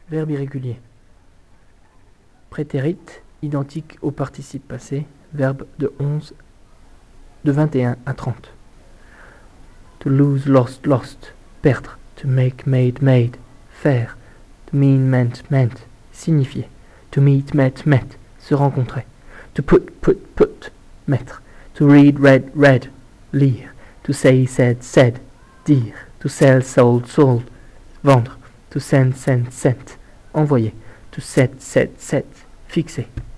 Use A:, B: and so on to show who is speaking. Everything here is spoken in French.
A: Verbe irrégulier. Prétérit, identique au participe passé, verbe de 21 à 30. To lose, lost, lost. Perdre. To make, made, made. Faire. To mean, meant, meant. Signifier. To meet, met, met. Se rencontrer. To put, put, put. Mettre. To read, read, read. Lire. To say, said, said. Dire. To sell, sold, sold. Vendre. To send, sent, sent. Envoyer. To set, set, set. Fixer.